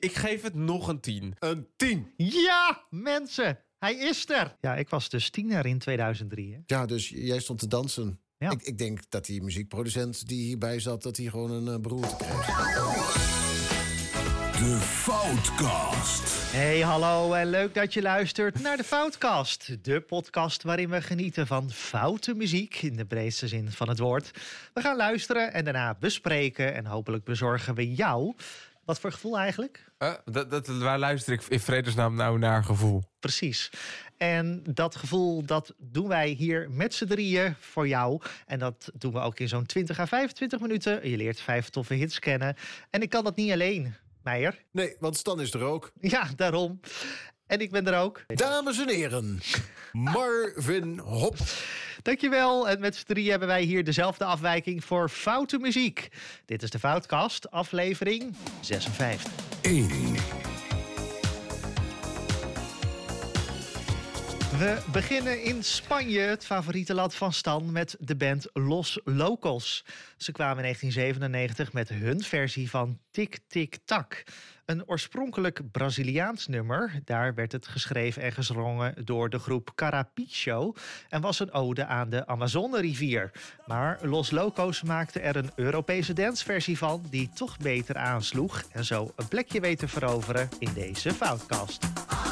Ik geef het nog een 10. Een 10. Ja, mensen. Hij is er. Ja, ik was dus 10er in 2003. Hè? Ja, dus jij stond te dansen. Ja. Ik denk dat die muziekproducent die hierbij zat, dat hij gewoon een beroerte kreeg. De Foutkast. Hey, hallo en leuk dat je luistert naar de Foutkast. De podcast waarin we genieten van foute muziek in de breedste zin van het woord. We gaan luisteren en daarna bespreken en hopelijk bezorgen we jou. Wat voor gevoel eigenlijk? Waar luister ik in vredesnaam nou naar gevoel? Precies. En dat gevoel, dat doen wij hier met z'n drieën voor jou. En dat doen we ook in zo'n 20 à 25 minuten. Je leert 5 toffe hits kennen. En ik kan dat niet alleen, Meijer. Nee, want Stan is er ook. Ja, daarom. En ik ben er ook. Dames en heren, Marvin Hop. Dankjewel. En met z'n drieën hebben wij hier dezelfde afwijking voor foute muziek. Dit is de Foutkast, aflevering 56. 1. We beginnen in Spanje, het favoriete land van Stan, met de band Los Locos. Ze kwamen in 1997 met hun versie van Tik Tik Tak. Een oorspronkelijk Braziliaans nummer. Daar werd het geschreven en gezongen door de groep Carrapicho en was een ode aan de Amazone-rivier. Maar Los Locos maakte er een Europese danceversie van die toch beter aansloeg en zo een plekje weet te veroveren in deze Foutkast.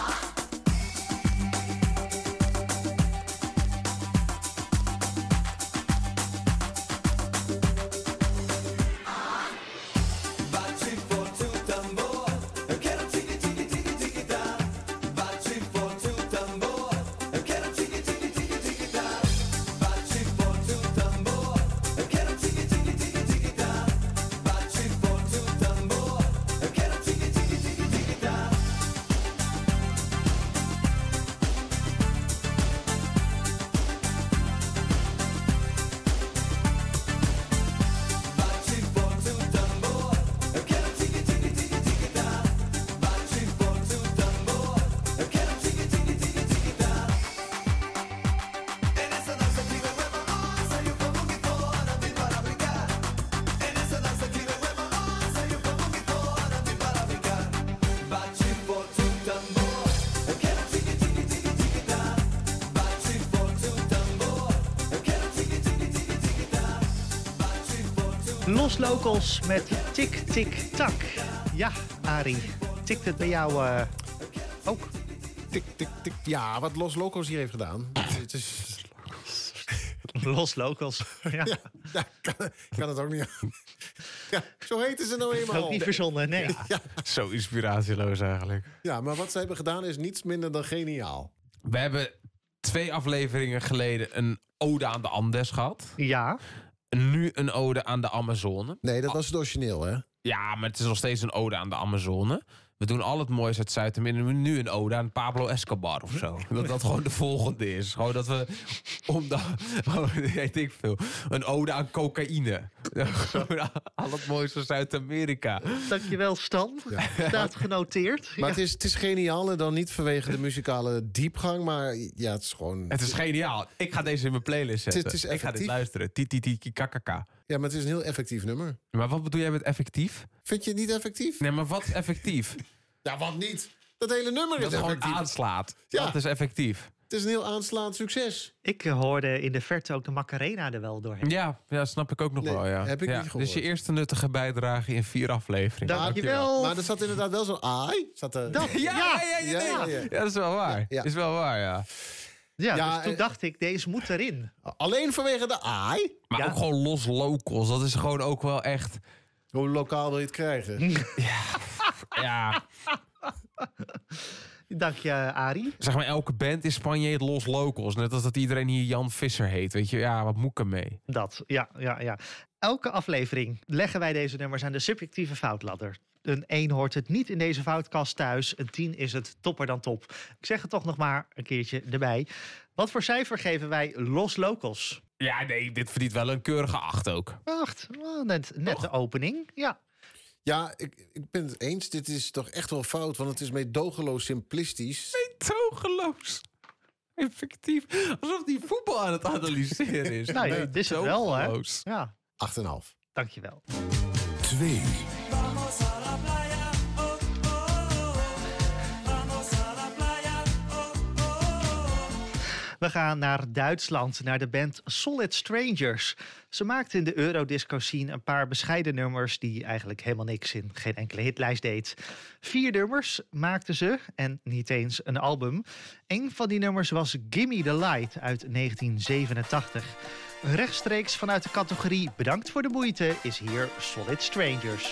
Los Locals met Tik Tik Tak. Ja, Arie, tikt het bij jou ook? Tik, tik, tik. Ja, wat Los Locos hier heeft gedaan. Het is... Los Locals, ja. Ja, kan het ook niet aan. Ja, zo heten ze nou eenmaal. Ook niet verzonnen, nee. Ja, Zo inspiratieloos eigenlijk. ja, maar wat ze hebben gedaan is niets minder dan geniaal. We hebben 2 afleveringen geleden een ode aan de Andes gehad. Ja, Nu een ode aan de Amazone. Nee, dat was het origineel, hè? Ja, maar het is nog steeds een ode aan de Amazone. We doen al het moois uit Zuid-Amerika. Nu een ode aan Pablo Escobar of zo. Dat gewoon de volgende is. Gewoon dat we... weet ik veel. Een ode aan cocaïne. Gewoon al het moois van Zuid-Amerika. dankjewel Stan. Staat genoteerd. Maar Ja. het is geniaal en dan niet vanwege de muzikale diepgang, maar ja, het is gewoon... Het is geniaal. Ik ga deze in mijn playlist zetten. Het is Ik ga dit effectief. luisteren. Titi kakaka. Ja, maar het is een heel effectief nummer. Maar wat bedoel jij met effectief? Vind je het niet effectief? Nee, maar wat is effectief? Ja, wat niet? Dat hele nummer Dat is het gewoon effectief. aanslaat. Ja. Dat is effectief. Het is een heel aanslaand succes. Ik hoorde in de verte ook de Macarena er wel doorheen. Ja, snap ik ook nog Nee, wel, ja. heb ik ja. niet gehoord. Dus je eerste nuttige bijdrage in 4 afleveringen. Dankjewel. Maar er zat inderdaad wel zo'n ai. Zat er... Dat, Ja, Ja. dat is wel waar. Ja. Is wel waar, ja. Ja, Ja, dus toen dacht ik, deze moet erin. Alleen vanwege de ai? Maar Ja. ook gewoon Los Locals. Dat is gewoon ook wel echt... Hoe lokaal wil je het krijgen? Ja, Dank je, Arie. zeg maar, elke band in Spanje heet Los Locals. Net als dat iedereen hier Jan Visser heet. Weet je, ja, wat moet ik ermee? Dat, ja. Elke aflevering leggen wij deze nummers aan de subjectieve foutladder. Een 1 hoort het niet in deze foutkast thuis. Een 10 is het topper dan top. Ik zeg het toch nog maar een keertje erbij. Wat voor cijfer geven wij Los Locals? Ja, nee, dit verdient wel een keurige 8 ook. 8. Oh, net de opening. Ja. Ja, ik ben het eens. Dit is toch echt wel fout, want het is meedogenloos simplistisch. Togeloos. Effectief. Alsof die voetbal aan het analyseren is. Nou, dit is het wel, hè? Togeloos. Ja, 8,5. dankjewel. 2. We gaan naar Duitsland, naar de band Solid Strangers. Ze maakten in de Eurodisco-scene een paar bescheiden nummers die eigenlijk helemaal niks in geen enkele hitlijst deed. 4 nummers maakten ze en niet eens een album. Een van die nummers was Gimme the Light uit 1987. Rechtstreeks vanuit de categorie Bedankt voor de moeite is hier Solid Strangers.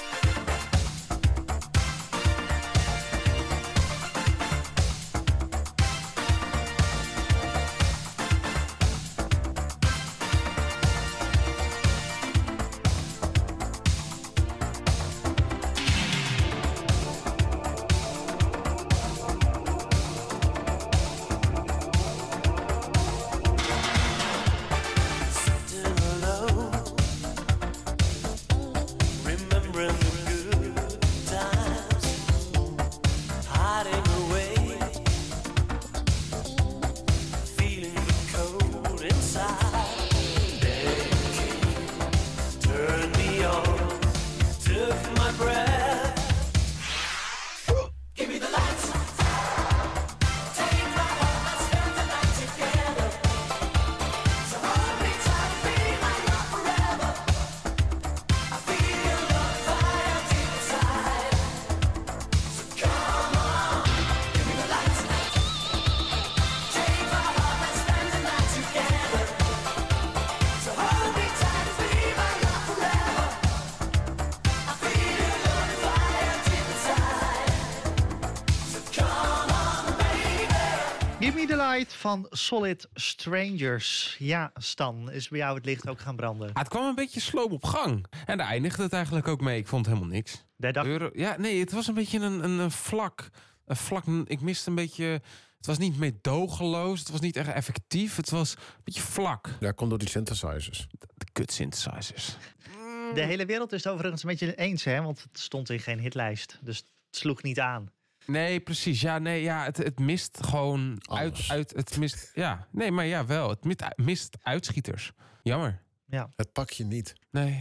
Gimme the Light van Solid Strangers. Ja, Stan, is bij jou het licht ook gaan branden? Het kwam een beetje sloom op gang. En daar eindigde het eigenlijk ook mee. Ik vond helemaal niks. Ja, nee, het was een beetje een vlak. Een vlak. Ik miste een beetje. Het was niet meedogenloos. Het was niet echt effectief. Het was een beetje vlak. Ja, komt door die synthesizers. De kut synthesizers. De hele wereld is het overigens een beetje eens, hè? Want het stond in geen hitlijst. Dus het sloeg niet aan. Nee, precies. Ja, nee, ja, het mist gewoon uit. Het mist. Ja, nee, maar ja, wel. Het mist uitschieters. Jammer. Ja. Het pak je niet. Nee,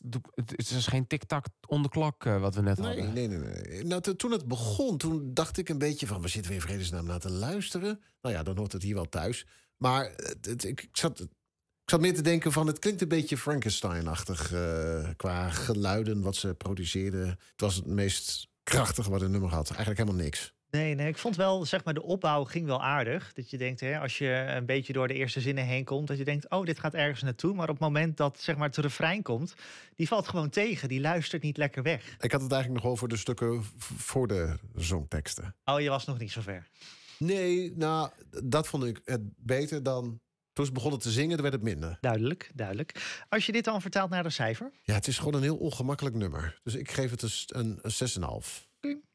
het is geen tik-tak on the clock wat we net hadden. Nee. Nou, toen het begon, toen dacht ik een beetje van... we zitten weer in vredesnaam naar te luisteren. Nou ja, dan hoort het hier wel thuis. Maar ik zat meer te denken van... het klinkt een beetje Frankenstein-achtig... qua geluiden wat ze produceerden. Het was het meest krachtige wat een nummer had. Eigenlijk helemaal niks. Nee, ik vond wel, zeg maar, de opbouw ging wel aardig. Dat je denkt, hè, als je een beetje door de eerste zinnen heen komt... dat je denkt, oh, dit gaat ergens naartoe. Maar op het moment dat, zeg maar, het refrein komt... die valt gewoon tegen, die luistert niet lekker weg. Ik had het eigenlijk nog over de stukken voor de zongteksten. Oh, je was nog niet zo ver. Nee, nou, dat vond ik het beter dan... toen ze begonnen te zingen, werd het minder. Duidelijk. Als je dit dan vertaalt naar een cijfer? Ja, het is gewoon een heel ongemakkelijk nummer. Dus ik geef het een 6,5.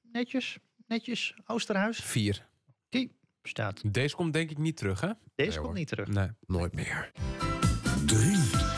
Netjes. Oosterhuis? 4. Staat. Deze komt denk ik niet terug, hè? Deze komt niet terug. Nee. Nooit meer. 3.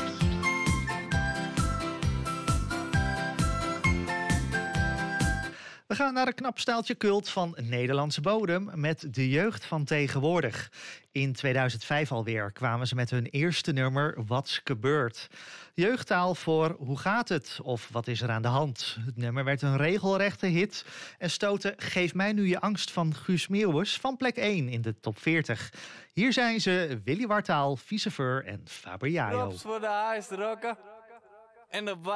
We gaan naar een knap staaltje cult van Nederlandse bodem met de jeugd van tegenwoordig. In 2005 alweer kwamen ze met hun eerste nummer Wat's gebeurd. Jeugdtaal voor Hoe gaat het? Of Wat is er aan de hand? Het nummer werd een regelrechte hit en stootte Geef mij nu je angst van Guus Meeuwis van plek 1 in de top 40. Hier zijn ze Willy Wartaal, Viceveur en Faber Jajo. Props voor de huisrokken en de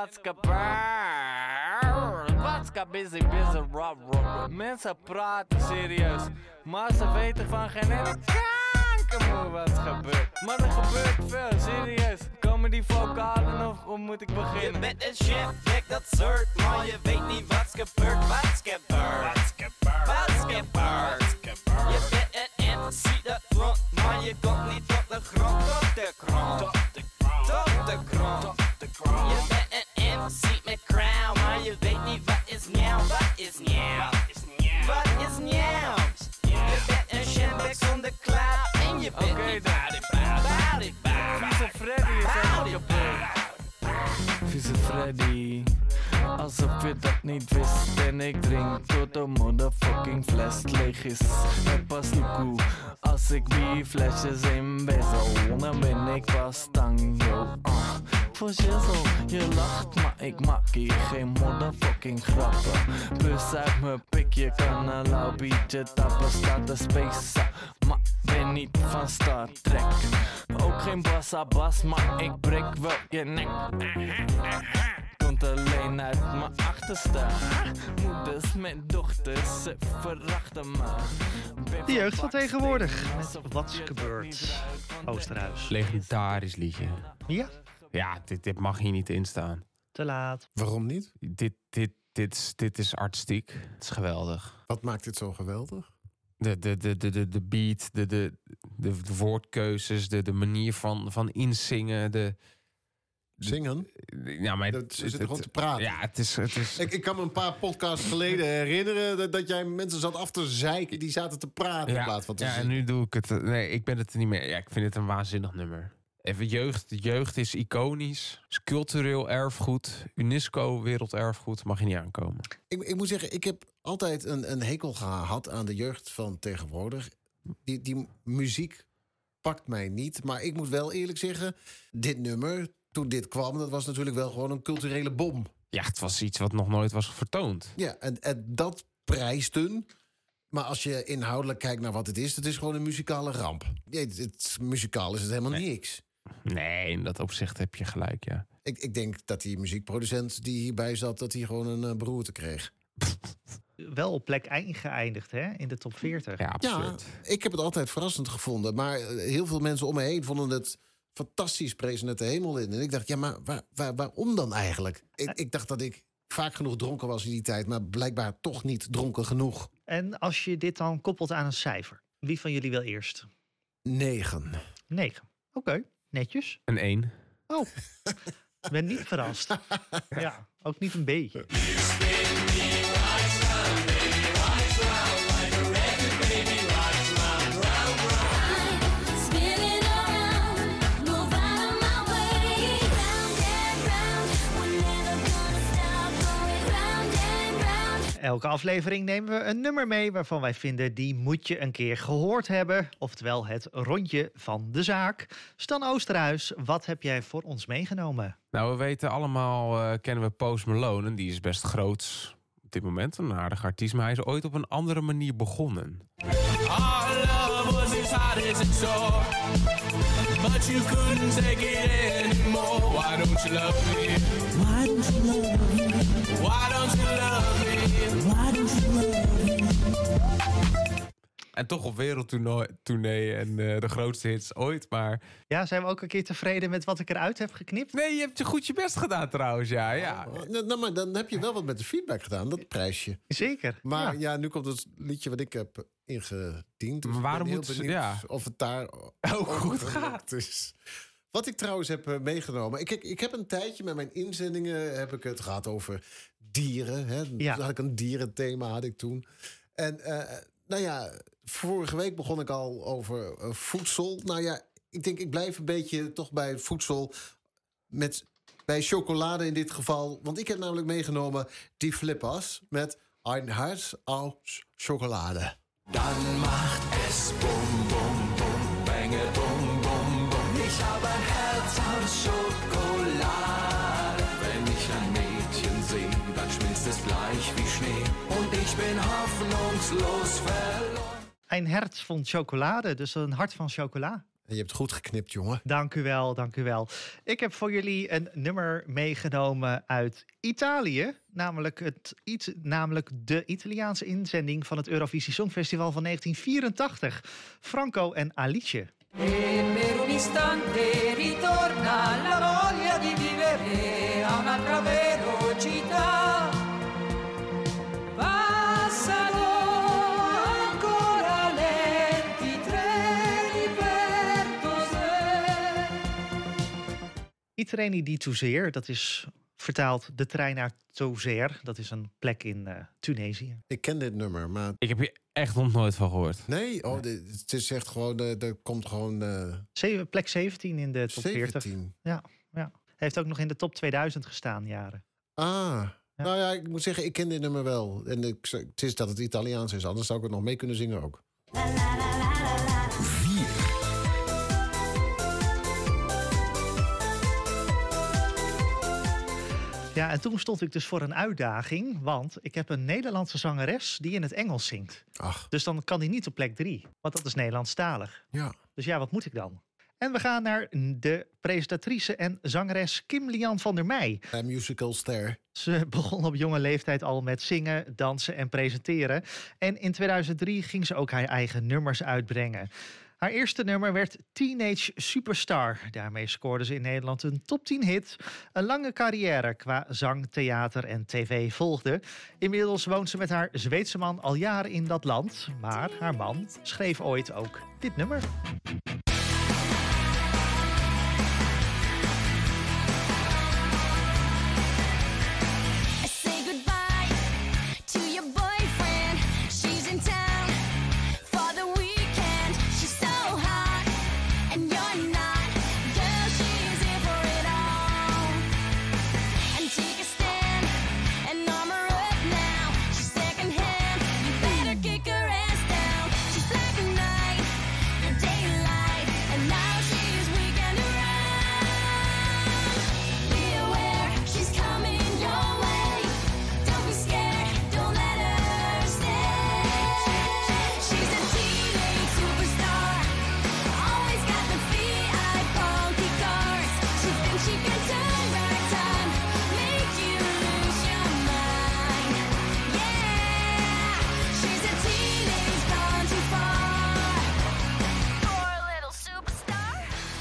Watska busy rock. Mensen praten serieus, maar ze weten van geen ene kanker wat gebeurt. Maar er gebeurt veel, serieus. Komen die vocalen of hoe moet ik beginnen? Je bent een chef, dat soort, maar je weet niet wat's gebeurd. Wat's gebeurd. Je bent een MC dat klopt, maar je komt niet op de grond. Op de grond. Je bent een MC met crown, maar je weet niet wat is nieuw. Wat is nieuw? Je bent een shambek zonder klaar en je bent niet body. Vieze Freddy is ook kapot. Vieze Freddy, alsof je dat niet wist. En ik drink tot de motherfucking fles leeg is. Het pas koe, als ik die flesjes in bezel, dan ben ik pas tang, yo. Voor shizzle, je lacht, maar ik maak hier geen motherfucking grappen. Bus uit mijn pik, je kan een lauw biertje tappen, staat de space. Maar ben niet van Star Trek. Ook geen bassa-bas, maar ik breek wel je nek. Komt alleen uit mijn achterste. Moeders met dochters, ze verachten me. De jeugd van tegenwoordig. Met Wat is gebeurd? Oosterhuis. Legendarisch liedje. Ja, Ja, dit mag hier niet in staan. te laat. Waarom niet? Dit is artistiek. Het is geweldig. Wat maakt dit zo geweldig? De beat, de woordkeuzes, de manier van inzingen. Zingen? Ja, maar Ze zitten gewoon te praten. Ja, het is Ik kan me een paar podcasts geleden herinneren dat jij mensen zat af te zeiken. Die zaten te praten in plaats van te ja, en zingen. nu doe ik het. Nee, ik ben het er niet meer. Ja, ik vind het een waanzinnig nummer. Even jeugd. De jeugd is iconisch. Is cultureel erfgoed. UNESCO werelderfgoed. Mag je niet aankomen. Ik moet zeggen, ik heb altijd een hekel gehad aan de jeugd van tegenwoordig. Die muziek pakt mij niet. Maar ik moet wel eerlijk zeggen, dit nummer, toen dit kwam, dat was natuurlijk wel gewoon een culturele bom. Ja, het was iets wat nog nooit was vertoond. Ja, en dat prijsten. Maar als je inhoudelijk kijkt naar wat het is gewoon een muzikale ramp. Ja, muzikaal is het helemaal niks. Nee, in dat opzicht heb je gelijk, ja. Ik denk dat die muziekproducent die hierbij zat, dat hij gewoon een beroerte kreeg. Wel op plek 1 geëindigd, hè? In de top 40. Ja, absurd. Ja, ik heb het altijd verrassend gevonden. Maar heel veel mensen om me heen vonden het fantastisch, prezen het de hemel in. En ik dacht, ja, maar waarom dan eigenlijk? Ik dacht dat ik vaak genoeg dronken was in die tijd, maar blijkbaar toch niet dronken genoeg. En als je dit dan koppelt aan een cijfer, wie van jullie wil eerst? 9. 9. Oké, netjes. Een 1. Oh, ik ben niet verrast. Ja, ook niet een beetje. Spinning around, move out of my way. Round and round, we're never gonna stop going round and round. Elke aflevering nemen we een nummer mee waarvan wij vinden die moet je een keer gehoord hebben. Oftewel het rondje van de zaak. Stan Oosterhuis, wat heb jij voor ons meegenomen? Nou, we weten allemaal, kennen we Post Malone. En die is best groot op dit moment. Een aardige artiest. Maar hij is ooit op een andere manier begonnen. Our love was as hot as it's sore, but you couldn't take it anymore. Why don't you love me? Why don't you love me? Why don't you love me? Why don't you love me? En toch op wereldtournee en de grootste hits ooit. Maar Ja, zijn we ook een keer tevreden met wat ik eruit heb geknipt? nee, je hebt je goed je best gedaan trouwens. Ja. Nou, maar dan heb je wel wat met de feedback gedaan, dat prijsje. Zeker. Maar ja. ja, nu komt het liedje wat ik heb ingediend. Dus Maar waarom ik ben moeten ze- heel benieuwd ja. of het daar Ook goed over gaat. is. Wat ik trouwens heb meegenomen. Ik heb een tijdje met mijn inzendingen heb ik het gehad over dieren. Hè. Ja. Toen had ik een dierenthema had ik toen. En nou ja, vorige week begon ik al over voedsel. Nou ja, ik denk ik blijf een beetje toch bij voedsel bij chocolade in dit geval. Want ik heb namelijk meegenomen die Flippers met Ein Herz aus Schokolade. Dann macht es bum bum bum, bänge bum bum bum. Ich habe ein Herz aus Schokolade. Wenn ich ein Mädchen sehe, dann schmilzt es bleich wie Schnee. Und ich bin hoffnungslos verloren. Een hart van chocolade, dus een hart van chocola. En je hebt goed geknipt, jongen. Dank u wel, dank u wel. Ik heb voor jullie een nummer meegenomen uit Italië. Namelijk de Italiaanse inzending van het Eurovisie Songfestival van 1984. Franco en Alice. E per un istante ritorna la voglia di vivere a un'altra velocità. Passano ancora lenti treni per Tosè. I treni di Toussaint, dat is vertaald de trein naar Toussaint. Dat is een plek in Tunesië. Ik ken dit nummer, maar Ik heb hier echt nog nooit van gehoord. nee, het is echt gewoon, er komt gewoon Plek 17 in de top 40. 17. Ja. Heeft ook nog in de top 2000 gestaan, jaren. Ah, nou ja, ik moet zeggen, ik ken dit nummer wel. En het is dat het Italiaans is, anders zou ik het nog mee kunnen zingen ook. Ja, en toen stond ik dus voor een uitdaging. Want ik heb een Nederlandse zangeres die in het Engels zingt. Ach, Dus dan kan die niet op plek 3. Want dat is Nederlandstalig. ja. Dus ja, wat moet ik dan? En we gaan naar de presentatrice en zangeres Kim Lian van der Meij. Musical ster. Ze begon op jonge leeftijd al met zingen, dansen en presenteren. En in 2003 ging ze ook haar eigen nummers uitbrengen. Haar eerste nummer werd Teenage Superstar. Daarmee scoorde ze in Nederland een top 10 hit. Een lange carrière qua zang, theater en tv volgde. Inmiddels woont ze met haar Zweedse man al jaren in dat land. Maar haar man schreef ooit ook dit nummer. Say goodbye to your boyfriend. She's in town for the weekend. She's so hot and you're not. Girl, she's here for it all. And take a stand and armor up now. She's second hand. You better kick her ass down. She's black and white, your daylight, and now she's weekend around. Be aware, she's coming your way. Don't be scared, don't let her stay. She's a teenage superstar. Always got the VI funky cars. She thinks she can turn back time, make you lose your mind. Yeah, she's a teenage gone too far. Poor little superstar.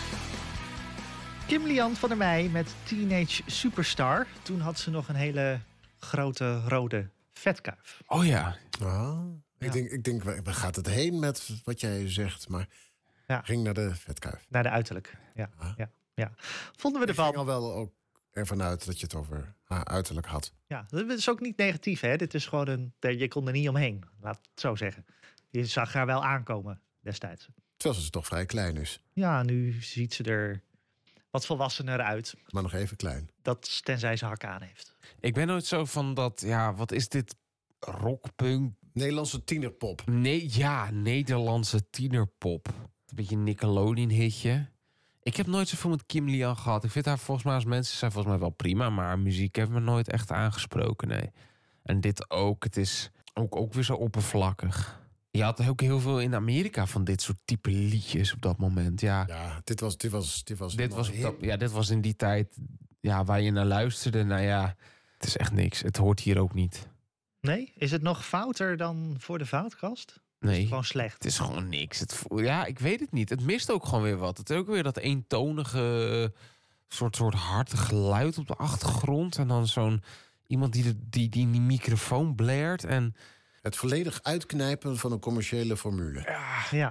Kim Lian van der Meij met Teenage Superstar. Toen had ze nog een hele grote rode vetkuif. Oh ja. Ah, ik denk, waar gaat het heen met wat jij zegt? Maar Ja. ging naar de vetkuif. Naar de uiterlijk. Ja, Ah. ja. Vonden we Ik ging ervan? al wel ook ervan uit dat je het over haar uiterlijk had. Ja, dat is ook niet negatief, hè? Dit is gewoon je kon er niet omheen, laat het zo zeggen. Je zag haar wel aankomen destijds. Terwijl ze toch vrij klein is. Ja, nu ziet ze er wat volwassener uit. Maar nog even klein. Dat tenzij ze hak aan heeft. Ik ben nooit zo van dat, ja, wat is dit? Rockpunk? Nederlandse tienerpop. Nee, ja, Nederlandse tienerpop. Een beetje een Nickelodeon-hitje. Ik heb nooit zoveel met Kim Lian gehad. Ik vind haar volgens mij als mensen zijn volgens mij wel prima, maar haar muziek heeft me nooit echt aangesproken, nee. En dit ook, het is ook weer zo oppervlakkig. Je had ook heel veel in Amerika van dit soort type liedjes op dat moment, ja. Ja, dit was Dit helemaal was, hip. dit was in die tijd ja, waar je naar luisterde. Nou ja, het is echt niks. Het hoort hier ook niet. Nee? Is het nog fouter dan voor de Foutkast? Nee, Gewoon slecht. het is gewoon niks. Ja, ik weet het niet. Het mist ook gewoon weer wat. Het is ook weer dat eentonige soort hartig geluid op de achtergrond. En dan zo'n iemand die microfoon blaert. En Het volledig uitknijpen van een commerciële formule. Ja.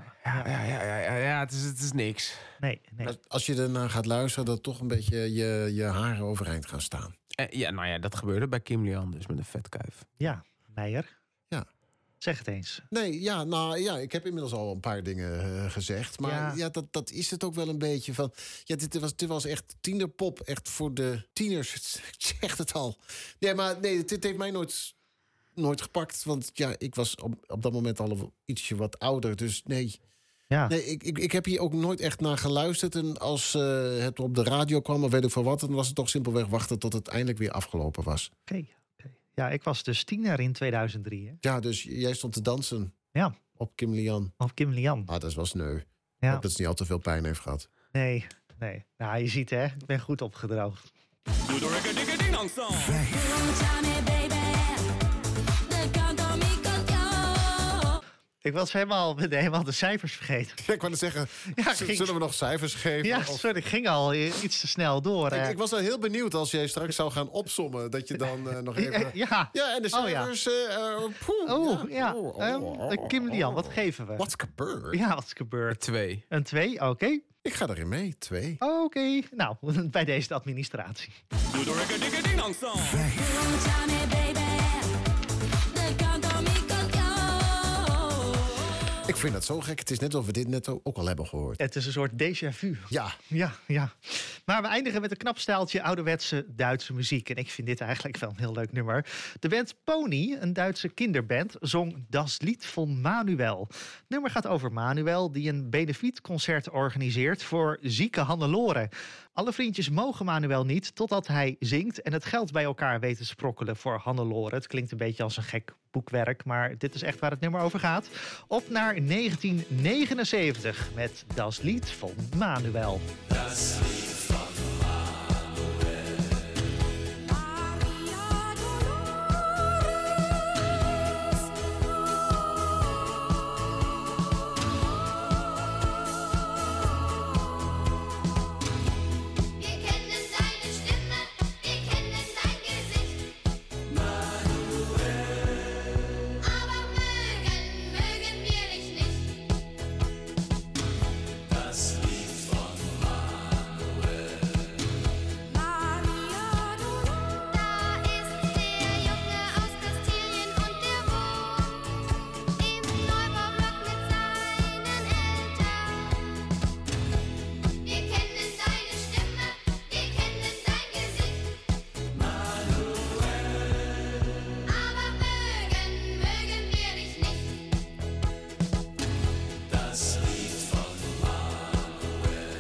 ja, het is niks. Nee. Als je ernaar gaat luisteren, dat toch een beetje je haren overeind gaan staan. Ja, nou ja, dat gebeurde bij Kim Lian dus met een vetkuif. Ja, Meijer. Ja. Zeg het eens. Nee, ja, nou ja, ik heb inmiddels al een paar dingen gezegd. Maar ja, dat is het ook wel een beetje van. Ja, dit was echt tienerpop. Echt voor de tieners. Ik zeg het al. Nee, maar nee, dit heeft mij nooit gepakt. Want ja, ik was op dat moment al ietsje wat ouder. Dus nee. Ja. Nee, ik heb hier ook nooit echt naar geluisterd. En als het op de radio kwam, of weet ik veel wat, dan was het toch simpelweg wachten tot het eindelijk weer afgelopen was. Oké. Ja, ik was dus tiener in 2003. Hè? Ja, dus jij stond te dansen Ja, op Kim Lian. of Kim Lian. Ah, dat is wel sneu. Ja. Ik hoop dat ze niet al te veel pijn heeft gehad. Nee. Nou, je ziet hè, ik ben goed opgedroogd. Long time, baby. De kant om ik kan jou. Ik was helemaal de cijfers vergeten. Ja, ik wou net zeggen, Ja, zullen we nog cijfers geven? Ja, Of- sorry, ik ging al iets te snel door. Ik was wel heel benieuwd als jij straks zou gaan opsommen. Dat je dan nog even... Ja. Ja, en de Oh, ja. cijfers... Kim Lian, wat geven we? What's gebeurd? Ja, wat is gebeurd? 2. Een 2, oké. Ik ga erin mee, 2. Oké, nou, bij deze administratie. Long time, baby. De kant om ik kan jou. Ik vind dat zo gek. Het is net alsof we dit net ook al hebben gehoord. Het is een soort déjà vu. Ja, Ja. Maar we eindigen met een knap stijltje ouderwetse Duitse muziek. En ik vind dit eigenlijk wel een heel leuk nummer. De band Pony, een Duitse kinderband, zong Das Lied von Manuel. Het nummer gaat over Manuel, die een benefietconcert organiseert voor zieke Hannelore. Alle vriendjes mogen Manuel niet totdat hij zingt en het geld bij elkaar weet te sprokkelen voor Hannelore. Het klinkt een beetje als een gek boekwerk, maar dit is echt waar het nummer over gaat. Op naar 1979 met Das Lied van Manuel. Wir kennen deine Stimme, wir kennen dein Gesicht. Aber mögen wir dich nicht. Das Lied von Manuel. Da ist der Junge aus Kastilien und der wohnt im Neubaublock mit seinen Eltern. Wir kennen deine Stimme, wir kennen dein Gesicht. Aber mögen wir dich nicht. Das Lied von Manuel.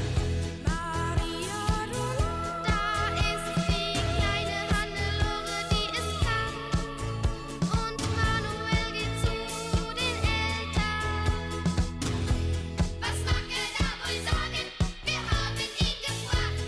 Da ist die kleine Hannelore, die es kann. Und Manuel geht zu den Eltern. Was mag er da wohl sagen? Wir haben ihn gefragt.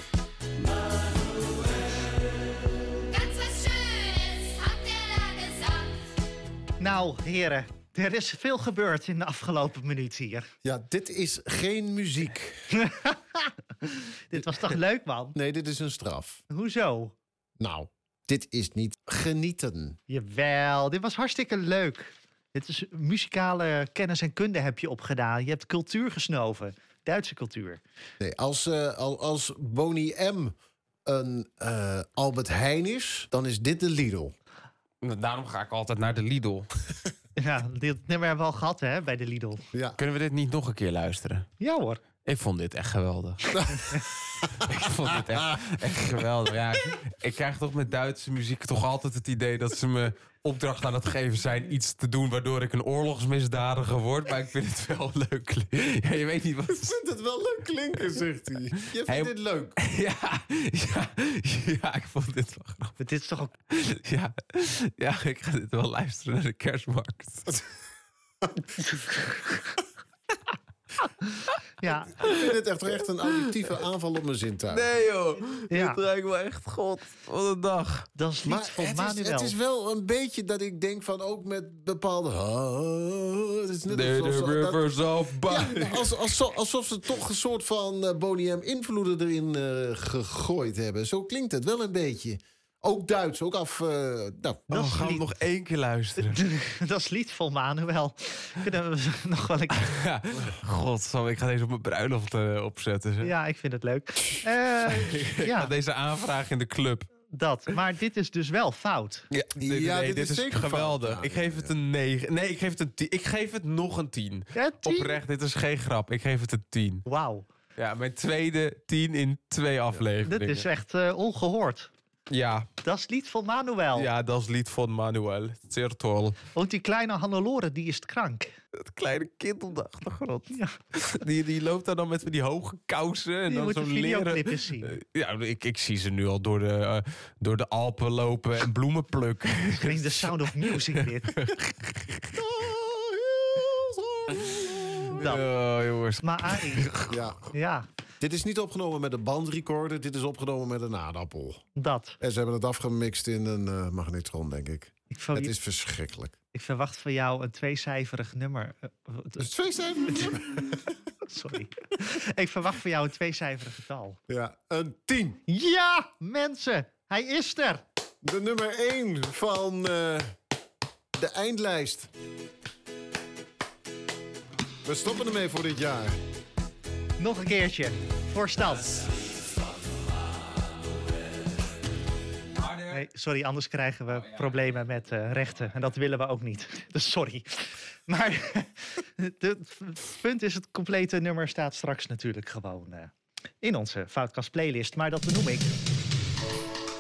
Ganz was Schönes hat er da gesagt. Nou, heren, er is veel gebeurd in de afgelopen minuut hier. Ja, dit is geen muziek. Dit was toch leuk, man? Nee, dit is een straf. Hoezo? Nou, dit is niet genieten. Jawel, dit was hartstikke leuk. Dit is muzikale kennis en kunde heb je opgedaan. Je hebt cultuur gesnoven. Duitse cultuur. Nee, als Boney M. een Albert Heijn is, dan is dit de Lidl. Daarom ga ik altijd naar de Lidl. Ja, dit nummer hebben we al gehad, hè, bij de Lidl. Ja. Kunnen we dit niet nog een keer luisteren? Ja hoor. Ik vond dit echt geweldig. Ik vond dit echt geweldig. Ja, ik krijg toch met Duitse muziek toch altijd het idee dat ze me opdracht aan het geven zijn iets te doen waardoor ik een oorlogsmisdadiger word. Maar ik vind het wel leuk. Ja, je weet niet wat. Ik vind het wel leuk klinken, zegt hij. Je vindt dit leuk. Ja, ik vond dit wel grappig. Dit is toch ook... Ja, ik ga dit wel luisteren naar de kerstmarkt. Ja, Ik vind het echt een auditieve aanval op mijn zintuig. Nee joh, Ja. dit lijkt me echt god. Wat een dag. dat is Maar niet van Manuel. het is wel een beetje dat ik denk van ook met bepaalde... het is net The rivers of Ja, alsof ze toch een soort van Boney M. invloeden erin gegooid hebben. Zo klinkt het wel een beetje. Ook Duits, ook af... Dat Oh, is gaan we lied- nog 1 keer luisteren? Dat is lied van Manuel. Kunnen we nog wel een keer... Ja. God, ik ga deze op mijn bruiloft opzetten. Zeg. Ja, ik vind het leuk. Ik ja, ga deze aanvraag in de club. dat. Maar dit is dus wel fout. Ja, dit is zeker geweldig. fout. Ik geef het een 9. Nee, ik geef het een 10. Ik geef het nog een 10. Ja, 10? Oprecht, dit is geen grap. Ik geef het een 10. Wauw. Ja, mijn tweede 10 in 2 afleveringen. Dit is echt ongehoord. Ja, Dat is lied van Manuel. ja, dat is lied van Manuel. Zeer toll. Want die kleine Hannelore, die is krank. Dat kleine kind op de achtergrond. Ja. Die loopt daar dan met die hoge kousen. En Je dan moet de zo'n leren... videoclip eens zien. Ja, ik zie ze nu al door de Alpen lopen en bloemen plukken. Klinkt de Sound of Music dit. Dat. Oh, jongens. Maar Arie, Ja. ja, Dit is niet opgenomen met een bandrecorder. Dit is opgenomen met een aardappel. dat. En ze hebben het afgemixt in een magnetron, denk ik. Ik, ver- Het is verschrikkelijk. ik verwacht van jou een tweecijferig nummer. Dus 2 cijfers? Sorry. Ik verwacht van jou een tweecijferig getal. Ja, een 10. Ja, mensen, hij is er. De nummer 1 van de eindlijst. We stoppen ermee voor dit jaar. Nog een keertje. Voor stand. Nee, sorry, anders krijgen we problemen met rechten. En dat willen we ook niet. Dus sorry. Maar het punt is, het complete nummer staat straks natuurlijk gewoon in onze Foutcast playlist. Maar dat benoem ik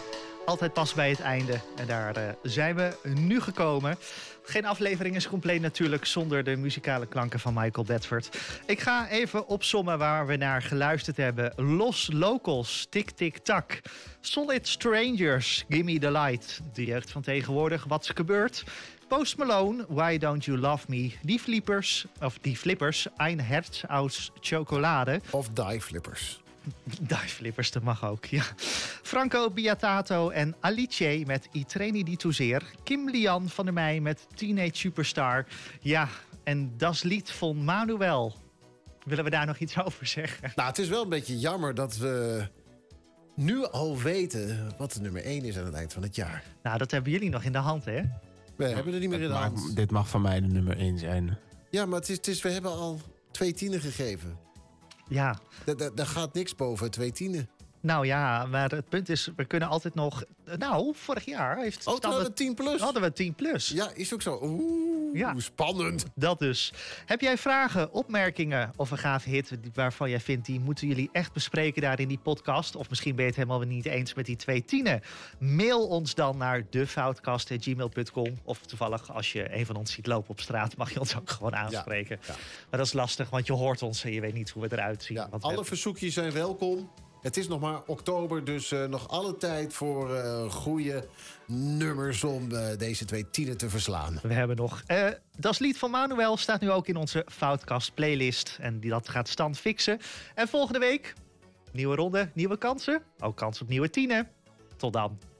altijd pas bij het einde. En daar zijn we nu gekomen. Geen aflevering is compleet natuurlijk zonder de muzikale klanken van Michael Bedford. Ik ga even opsommen waar we naar geluisterd hebben. Los Locals, Tik Tik Tak. Solid Strangers, Gimme the Light. De jeugd van tegenwoordig, Wat is gebeurd? Post Malone, Why Don't You Love Me? Die Flippers, Ein Herz aus Chocolade. Of Die Flippers. Die Flippers, dat mag ook, ja. Franco Biatato en Alice met I Treni di Toezeer. Kim Lian van der Meij met Teenage Superstar. Ja, en das lied van Manuel. Willen we daar nog iets over zeggen? Nou, het is wel een beetje jammer dat we nu al weten wat de nummer 1 is aan het eind van het jaar. Nou, dat hebben jullie nog in de hand, hè? We hebben er niet meer in de hand. Dit mag van mij de nummer 1 zijn. Ja, maar we hebben al 2 tienen gegeven. Ja. Daar gaat niks boven 2 tienen. Nou ja, maar het punt is, we kunnen altijd nog... Nou, vorig jaar heeft... hadden we 10 plus. Hadden we 10 plus. Ja, is ook zo. Oeh, ja. Spannend. Dat dus. Heb jij vragen, opmerkingen of een gaaf hit waarvan jij vindt... die moeten jullie echt bespreken daar in die podcast? Of misschien ben je het helemaal niet eens met die 2 tienen. Mail ons dan naar defoutcast@gmail.com. Of toevallig, als je een van ons ziet lopen op straat... mag je ons ook gewoon aanspreken. Ja. Maar dat is lastig, want je hoort ons en je weet niet hoe we eruit zien. Ja, alle verzoekjes zijn welkom. Het is nog maar oktober, dus nog alle tijd voor goede nummers om deze 2 tienen te verslaan. We hebben nog... Das lied van Manuel staat nu ook in onze Foutcast playlist. En dat gaat Stan fixen. En volgende week, nieuwe ronde, nieuwe kansen. Ook kans op nieuwe tienen. Tot dan.